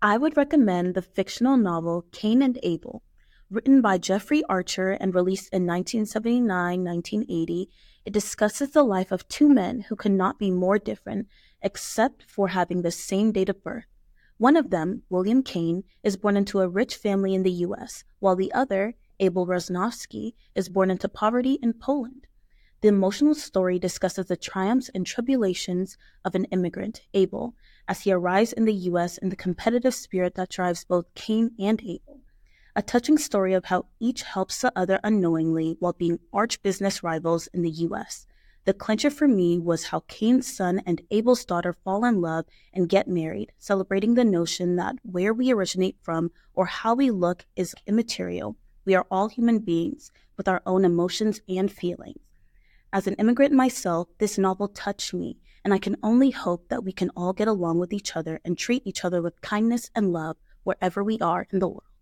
I would recommend the fictional novel Cain and Abel. Written by Jeffrey Archer and released in 1979 1980, it discusses the life of two men who could not be more different except for having the same date of birth. One of them, William Cain, is born into a rich family in the US, while the other, Abel Rosnowski, is born into poverty in Poland. The emotional story discusses the triumphs and tribulations of an immigrant, Abel, as he arrives in the US and the competitive spirit that drives both Cain and Abel. A touching story of how each helps the other unknowingly while being arch business rivals in the US. The clincher for me was how Cain's son and Abel's daughter fall in love and get married, celebrating the notion that where we originate from or how we look is immaterial. We are all human beings with our own emotions and feelings. As an immigrant myself, this novel touched me, and I can only hope that we can all get along with each other and treat each other with kindness and love wherever we are in the world.